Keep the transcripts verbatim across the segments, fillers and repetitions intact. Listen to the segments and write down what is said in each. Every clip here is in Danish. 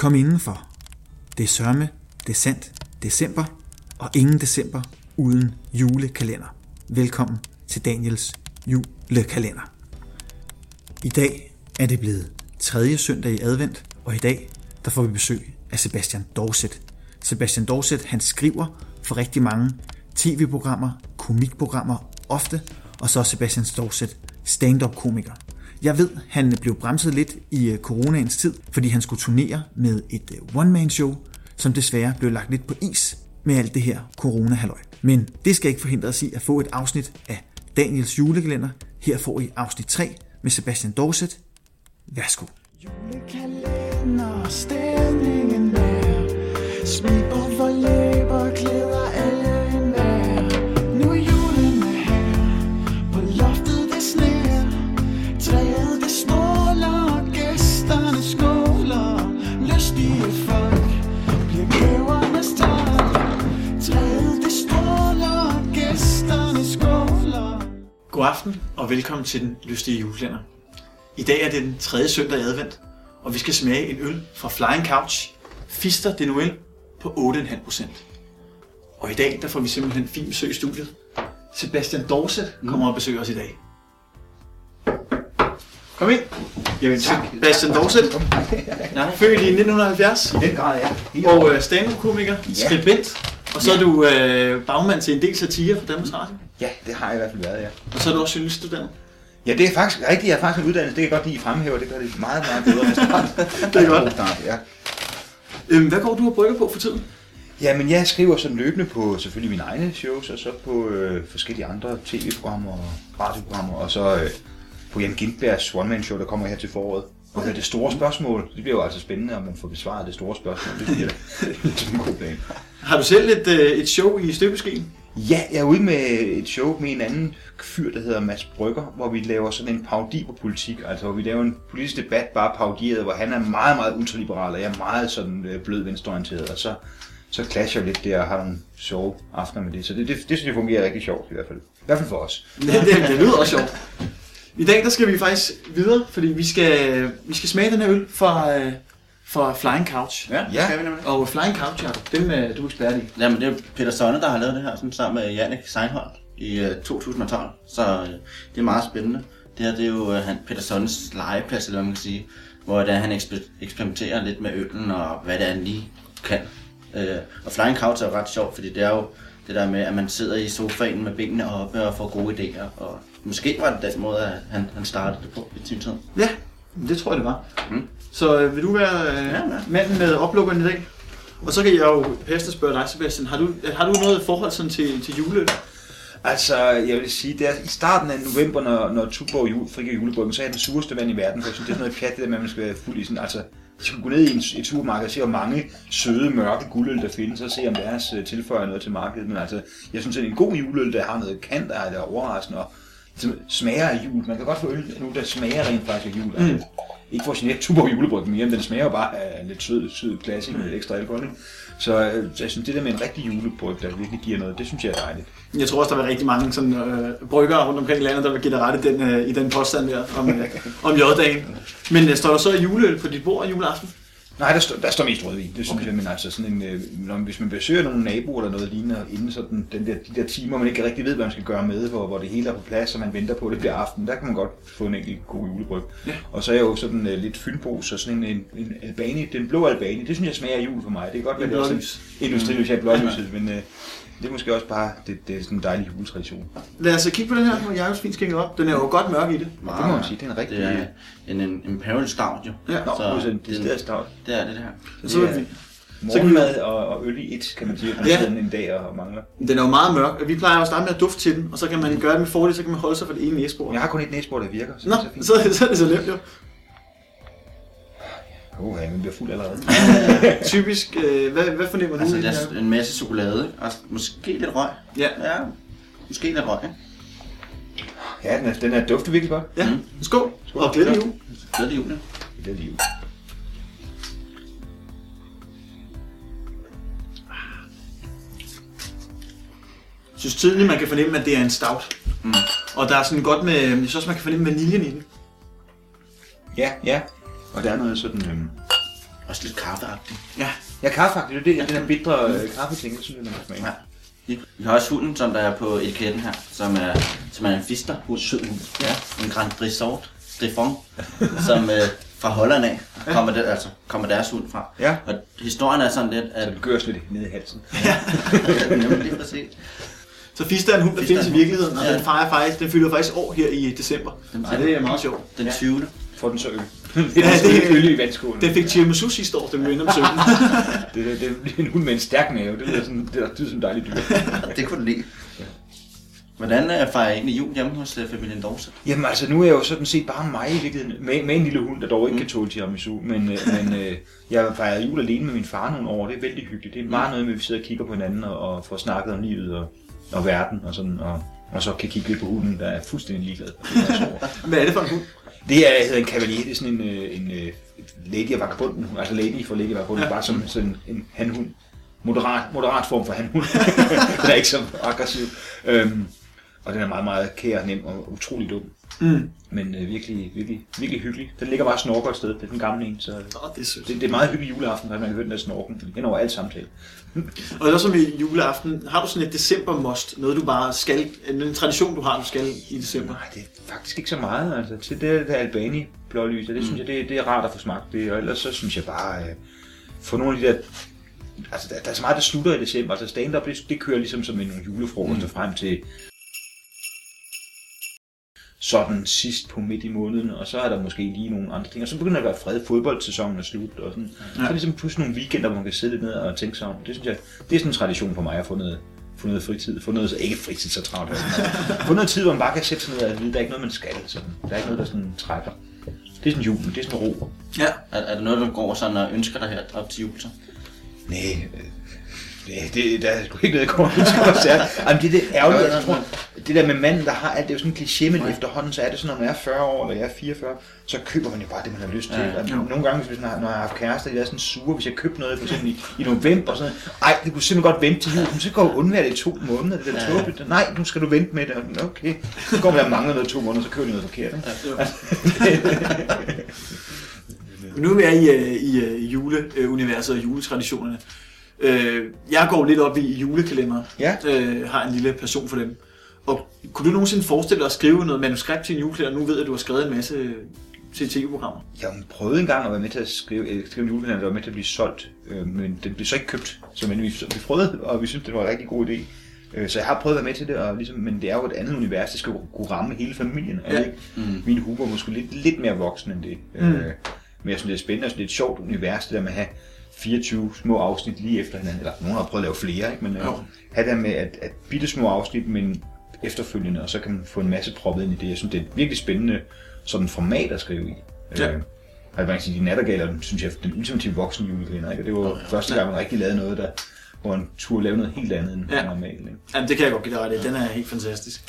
Kom indenfor. Det er sørme, det er sandt, december, og ingen december uden julekalender. Velkommen til Daniels julekalender. I dag er det blevet tredje søndag i advent, og i dag der får vi besøg af Sebastian Dorset. Sebastian Dorset, han skriver for rigtig mange tv-programmer, komikprogrammer ofte, og så er Sebastian Dorset stand-up-komiker. Jeg ved, han blev bremset lidt i coronaens tid, fordi han skulle turnere med et one-man-show, som desværre blev lagt lidt på is med alt det her corona-halløj. Men det skal ikke forhindre os i at få et afsnit af Daniels julekalender. Her får I afsnit tre med Sebastian Dorset. Værsgo. Julekalender, stemningen der, smil på for læber, glæder alle enhver. Nu er julen her, på loftet det sneer, træet det stråler, gæsterne skåler, lystige folk bliver gavernes tak. Træet det stråler, gæsterne skåler. God aften og velkommen til den lystige julekalender. I dag er det den tredje søndag i advent, og vi skal smage en øl fra Flying Couch, Pfister de Noël på otte komma fem procent. Og i dag der får vi simpelthen fin besøg i studiet. Sebastian Dorset kommer og besøger os i dag. Kom ind. Jamen, Sebastian Dorset, født i nitten halvfjerds, I den grad, ja. og øh, stand-up-komiker, skribent, og så er du øh, bagmand til en del satire for Danmarks Radio. Ja, det har jeg i hvert fald været, ja. Og så er du også journaliststudent. Ja, det er faktisk rigtigt. Jeg er faktisk en uddannelse. Det kan godt lide, I fremhæver. Det gør det meget, meget bedre. Det er godt. Start, ja. Øhm, hvad går du og brygger på for tiden? Jamen, jeg skriver sådan løbende på selvfølgelig mine egne shows, og så på øh, forskellige andre tv-programmer og radioprogrammer, og så øh, på Jan Gintbergs one-man-show, der kommer her til foråret. Og okay. Det store spørgsmål, det bliver jo altså spændende, om man får besvaret det store spørgsmål. Det bliver da en god plan. Har du selv et, øh, et show i støbeskeen? Ja, jeg er ude med et show med en anden fyr, der hedder Mads Brygger, hvor vi laver sådan en parodi på politik. Altså hvor vi laver en politisk debat, bare parodieret, hvor han er meget, meget ultraliberal, og jeg er meget sådan blød venstreorienteret. Og så, så clasher lidt der og har nogle sjove aftener med det. Så det, det, det synes jeg fungerer rigtig sjovt i hvert fald. I hvert fald for os. Det, det, det lyder også sjovt. I dag der skal vi faktisk videre, fordi vi skal, vi skal smage den her øl fra, øh, fra Flying Couch. Ja, det Ja. skal vi nemlig. Og Flying Couch, Jacob, dem er du ekspert i. Jamen, det er Peter Sonne, der har lavet det her sådan, sammen med Jannik Seinholt i uh, to tusind og tolv. Så uh, det er meget spændende. Det her det er jo uh, han, Peter Sonnes legeplads, eller hvad man kan sige, hvor der, han eksper- eksperimenterer lidt med øllen og hvad det er, han lige kan. Uh, og Flying Couch er jo ret sjovt, fordi det er jo det der med, at man sidder i sofaen med benene oppe og får gode idéer. Og måske var det den måde, at han, han startede det på i sin tid. Ja, det tror jeg det var. Mm. Så øh, vil du være øh, Ja, ja. manden med oplukkeren i dag? Og så kan jeg jo pæste spørge dig, Sebastian. Har du, har du noget forhold sådan til, til juleøl? Altså, jeg vil sige, det er i starten af november, når, når Tuborg jul, frigiver julebryggen, så er det den sureste vand i verden, for jeg synes, det er sådan noget pjat, det der med, at man skal være fuld i sådan, altså, jeg skal gå ned i en, et supermarked og se, hvor mange søde, mørke guldøl der findes, og se, om deres uh, tilføjer noget til markedet, men altså, jeg synes, at en god juleøl, der har noget kant, der er overraskende, og som smager af jul. Man kan godt få øl nu, der smager rent faktisk af jul. Altså, mm. Ikke for at genere Tuborg julebryggen mere, men den smager jo bare af lidt sød, sød klassik med lidt ekstra alkohol. Så, så jeg synes, det der med en rigtig julebryg, der virkelig giver noget, det synes jeg er dejligt. Jeg tror også, der er rigtig mange sådan, øh, bryggere rundt omkring i landet, der vil give dig ret i den, øh, i den påstand der om, øh, om J-dagen. Men øh, står der så juleøl på dit bord juleaften? Nej, der, står, der står mest rødvin, det synes okay. jeg, men altså sådan en, øh, når, hvis man besøger nogle naboer eller noget lignende, inden sådan den der, de der timer, man ikke rigtig ved, hvad man skal gøre med, hvor, hvor det hele er på plads, og man venter på, at det bliver aften, der kan man godt få en enkelt god julebryg. Ja. Og så er jeg jo sådan uh, lidt fyldbos, så sådan en, en, en albani, den blå albani, det synes jeg smager af jul for mig. Det er godt, at det er sådan industrilys, jeg er blålyset, men uh, det er måske også bare, det, det er sådan en dejlig juletradition. Lad os kigge på den her, hvor Jacobs fint skænket op. Den er jo godt mørk i det. Ja, det må man sige, det er en rigtig... Det er en, en Imperial Stout, jo. Ja. Nå, Så så det er en stout. Det er det her. Så er det fint. Morgenmad og, og øl i et, kan man sige, at man Ja. sidder en dag og mangler. Den er jo meget mørk, og vi plejer jo at starte med at dufte til den, og så kan man gøre det med fordel, så kan man holde sig for det ene næsebord. Jeg har kun et næsebord, der virker, så Nå, det er så fint. så, så er det så nemt jo. Åh, ja, man bliver fuld allerede. Typisk, øh, hvad, hvad fornemmer du? Altså, i der den her? er en masse chokolade, og måske lidt røg. Ja. Ja, måske lidt røg, ja. Ja, den er, den er dufter virkelig godt. Ja, skål, og glædelig jul. Glædelig jul, ja. Det er det jo. Jeg synes tydeligt, man kan fornemme, at det er en stout. Mm. Og der er sådan godt med, jeg synes også, man kan fornemme vaniljen i den. Ja, ja. Og der er noget sådan... Øhm, Også lidt kaffeagtigt. Ja. Ja, kaffeagtigt, det er den her bitre øh, kaffeting, det synes jeg, man kan smage. Ja. Vi har også hunden, som der er på etiketten her, som er, som er en fister hund. Sød hund. Ja, en Grand Prix Sort, Griffon, som øh, fra Holland af kommer, det, altså, kommer deres hund fra. Ja. Og historien er sådan lidt, at... Så det gør lidt ned i halsen. Ja, nemlig lige præcis. Så Fister er en hund, der findes i virkeligheden, og ja. den fejrer faktisk, den fylder faktisk år her i december. Den, så det er meget sjovt. Den tyvende Får den så øl. Ja, det er øl i vandskålen. Den fik tiramisu sidste år, den minder om søvn. det, det, det, det er en hund med en stærk mave, det er sådan, det er som en dejlig dyr. Det kunne du lide. Ja. Hvordan fejrer jeg egentlig jul hjemme hos familien Dorset? Jamen altså, nu er jeg jo sådan set bare mig i virkeligheden, med, med en lille hund, der dog ikke mm. kan tåle tiramisu, men, men øh, jeg fejrer jul alene med min far nogle år, det er vældig hyggeligt. Det er meget noget med, at vi sidder og kigger på hinanden og, og får snakket om livet og, og verden og sådan, og, og så kan kigge lidt på hunden, der er fuldstændig ligeglad. Hvad er det for en hund? Det er hedder en cavalier, det er sådan en, en, en lady af vagabunden, altså lady for lady af vagabunden, ja. Bare som sådan en hanhund. Moderat, moderat form for hanhund. Den er ikke så aggressiv. Øhm, og den er meget, meget kær, nem og utrolig dum. Mm. Men øh, virkelig, virkelig, virkelig hyggelig. Den ligger bare og snorker et sted. Det er den gamle en, så Nå, det, er det, det er meget hyggelig juleaften, når man kan høre den der snorken. Den over alt samtale. Og det er som i juleaften. Har du sådan et december-must? Noget du bare skal, en tradition du har, du skal i december? Nej, det er faktisk ikke så meget. Altså, til det der Albani blålys, det mm. synes jeg, det, det er rart at få smagt det. Og ellers så synes jeg bare, øh, få nogle af de der... Altså, der, der er så meget, der slutter i december. Altså, stand-up, det, det kører ligesom som en nogle julefrokoster mm. frem til... sådan sidst på midt i måneden, og så er der måske lige nogle andre ting, og så begynder der at være fred, fodboldsæsonen er slut, og sådan. Ja. Så er det ligesom pludselig nogle weekender, hvor man kan sidde lidt ned og tænke sig om. Det synes jeg, det er sådan en tradition for mig at få noget, få noget fritid, få noget, ikke fritid så travlt, få noget tid, hvor man bare kan sætte sig ned og vide, der er ikke noget, man skal, sådan. Der er ikke noget, der sådan trækker. Det er sådan julen, det er sådan ro. Ja. Er, er der noget, der går sådan og ønsker dig her op til jul så? Nej, det, det, der er sgu ikke noget, jeg kommer ønsker mig særligt. Jamen, det er det ærgerligt, jeg tror, det der med manden, der har alt, det er jo sådan en kliché, men efterhånden, så er det sådan, når man er fyrre år, eller jeg er fireogfyrre, så køber man jo bare det, man har lyst til. Ja, ja. Nogle gange, hvis man har, når jeg har haft kærester, de er sådan sure, hvis jeg købte noget, for eksempel i, i november, og sådan ej, det kunne simpelthen godt vente til jul, så går jeg undvære det i to måneder, det der ja, tåbeligt. Ja. Nej, nu skal du vente med det. Okay, så går man der mangler noget i to måneder, så køber de noget forkert. Ja, nu er vi i, i, i juleuniverset og juletraditionerne. Jeg går lidt op i julekalender, ja. øh, har en lille passion for dem. Og kunne du nogensinde forestille dig at skrive noget manuskript til en julekalender? Nu ved jeg, at du har skrevet en masse til tv-programmer. Jeg prøvede engang at være med til at skrive, skrive en julekalender, der var med til at blive solgt, øh, men den blev så ikke købt. Så men vi, vi prøvede, og vi synes det var en rigtig god idé. Øh, så jeg har prøvet at være med til det, og ligesom, men det er jo et andet univers, det skal kunne ramme hele familien. Ja. Ikke? Mm. Min humor er måske lidt, lidt mere voksen end det. Mm. Øh, men jeg synes, det er spændende, og det er et sjovt univers, det der med at have fireogtyve små afsnit lige efter hinanden, eller nogen har prøvet at lave flere, ikke? Men øh, have det med at, at bitte små afsnit, men efterfølgende, og så kan man få en masse proppet ind i det. Jeg synes, det er et virkelig spændende sådan format at skrive i. Ja. Øh, jeg vil sige, de nattergaler, synes jeg, den ultimative voksen julekalender, ikke? Og det var oh, ja. første gang, man rigtig lavede noget, der, hvor man turde lave noget helt andet end ja. normalt. Ikke? Jamen, det kan jeg godt give dig ret i. Den er helt fantastisk.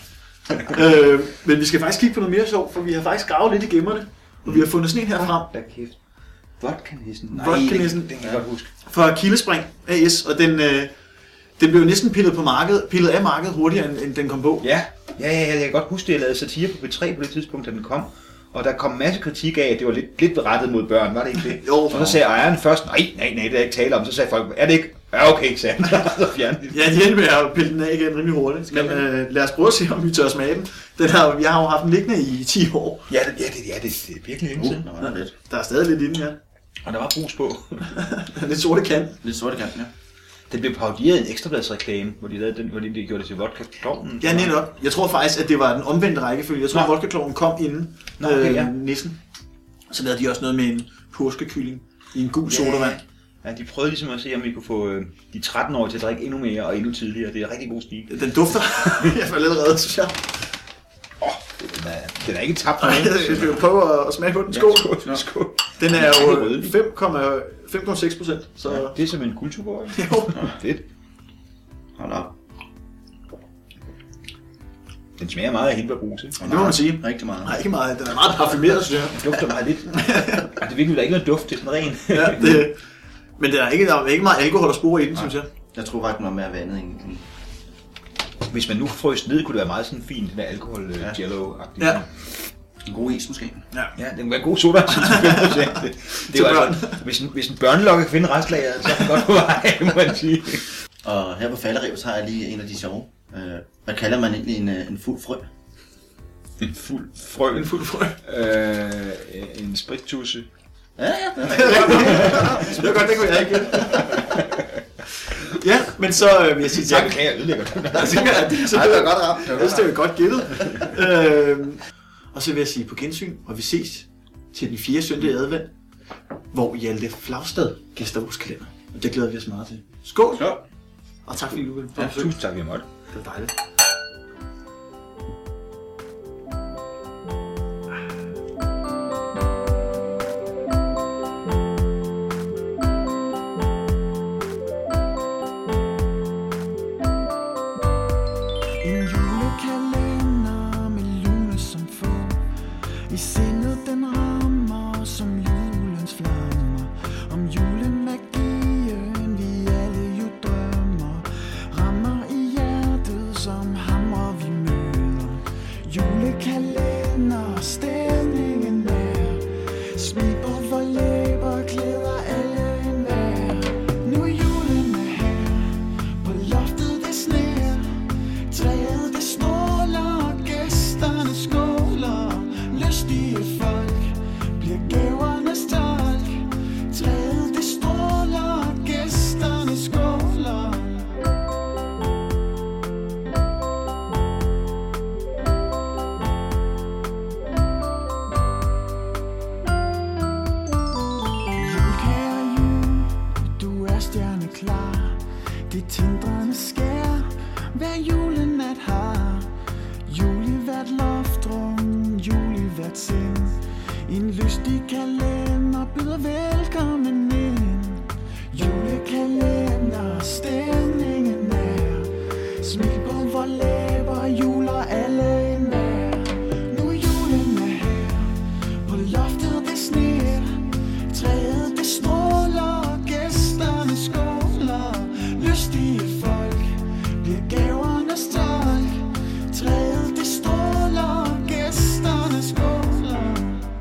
øh, men vi skal faktisk kigge på noget mere sjovt, for vi har faktisk gravet lidt i gemmerne, og vi har fundet sådan en her frem. Da kæft. Vodka-nissen. Nej, Vodka-nissen. Den, den kan jeg godt huske. For Kildespring A S, og den, øh, den blev næsten pillet på markedet, pillet af markedet hurtigere, end, end den kom på. Ja, ja, ja, jeg kan godt huske, at jeg lavede satire på B tre på det tidspunkt, da den kom. Og der kom en masse kritik af, at det var lidt, lidt berettet mod børn, var det ikke det? Jo. Og så sagde ejeren først, nej, nej, nej, det er ikke tale om. Så sagde folk, er det ikke? Ja, okay, sagde han. Så fjernede de. Ja, de endte med at pille den af igen rimelig hurtigt. Men øh, lad os prøve at se, om vi tør smage den. den har, jeg har jo haft den liggende i ti år. Ja, det, ja, det, ja, det, det er virkelig længe siden. Uh, der, der er stadig lidt inde, ja. Og der var brus på. Lidt sorte kant. Lidt sorte kant, ja. Den blev parodieret i en ekstrabladsreklame, hvor de lavede den, hvor de gjorde det til vodka-klovnen. Ja, netop. Jeg tror faktisk, at det var den omvendte rækkefølge. Jeg tror, at vodka-klovnen kom inden Nå, okay, ja. øh, nissen. Så lavede de også noget med en påskekylling i en gul ja. sodavand. Ja, de prøvede ligesom at se, om vi kunne få øh, de tretten-årige til at drikke endnu mere og endnu tidligere. Det er rigtig god stil. Den dufter. Jeg får lidt reddet, synes jeg. Åh, oh, den, den er ikke tabt for mig. Jeg skal prøve at smage på den. Skål. Ja, skål, skål. Den er jo fem komma seks procent. Så... Ja, det er som en kulturgård. Jo. Fedt. Hold op. Den smager meget af hindbærbrus, ikke? Det må man sige. Rigtig meget. Nej, ikke meget. Den er meget parfumeret, synes jeg. Den dufter meget lidt. Det er virkelig, der er ikke noget duft til sådan ren. Ja, det... Men der er, ikke, der er ikke meget alkohol og spore i den, synes jeg. Jeg tror faktisk, den var mere vandet egentlig. Hvis man nu frøs ned, kunne det være meget sådan fint, den der alkohol-jello-agtige. Ja. En god is måske. Ja, ja det kan være god soda til fem procent. Det, det er jo altså, hvis en, hvis en børnelokke kan finde restlageret, så er det godt på vej, må man sige. Og her på falderevet, så har jeg lige en af de sjove. Hvad kalder man egentlig en, en fuld frø? En fuld frø? En fuld frø. Øh, en sprittusse. Ja, ja, det er det er godt, det kunne jeg ikke. Ja, men så øh, vil jeg sige tak. Jeg kan jeg ødelægge det. Ja, det var godt ramt. Jeg synes, det var godt gættet. øh, og så vil jeg sige på gensyn, og vi ses til den fjerde søndag i advent, hvor Hjalte Flagstad gæster vores kalender. Og det glæder vi os meget til. Skål! Skål! Og tak fordi du ville. Ja, tusind tak, vi måtte. Det var dejligt. En julekalender med lune som få. I sindet den rammer som julens flammer. Om julemagien vi alle jo drømmer. Rammer i hjertet som hamrer vi møder. Julekalender, stemningen der. Smil på vor læber, glæder alle enhver. Nu er julen er her, på loftet det sner. Træet det stråler, gæsterne skåler. Lystige folk bliver gavernes tolk. Træet det stråler, gæsterne skåler. Julekære jul, du er stjerneklar. Det tindrende skær, hver julenat har. Jul i hvert loftrum, jul i hvert sind. En lystig kalender byder velkommen ind. Julekalender, stemningen er. Smil på vor læber, juler alle enhver. Nu er julen er her, på loftet det sner. Træet det stråler, gæsterne skåler. Lystige folk bliver gavernes tolk. Træet det stråler, gæsterne skåler.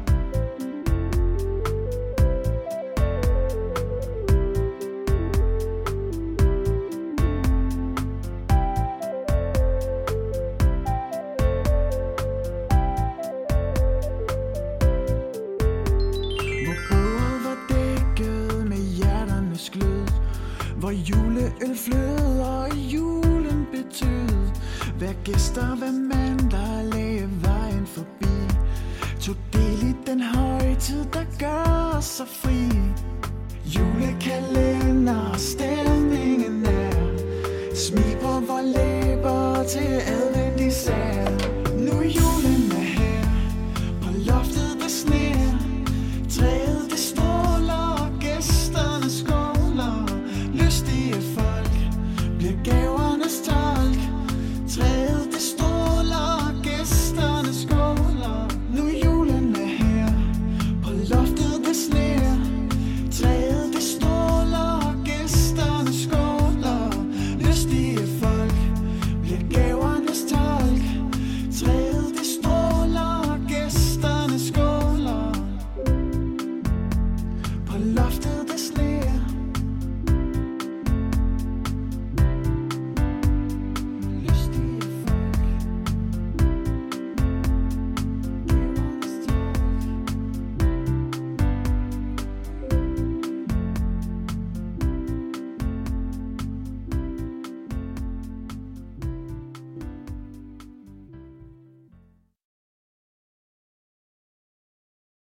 Hvor bordet var dækket med hjerternes glød. Hvor juleøl flød og julen betød. Hver gæster, hver mand, der lagde vejen forbi. Tog del i den højtid, der gør os så fri. Julekalender, stemningen er. Smil på vor læber til advent især.